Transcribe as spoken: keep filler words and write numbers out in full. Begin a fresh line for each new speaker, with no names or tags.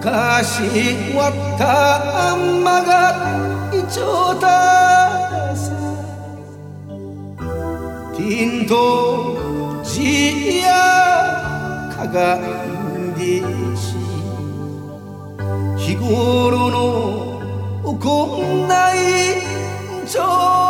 昔割ったあんまがいちょうたさティントジやかがんでし日頃の行いちょう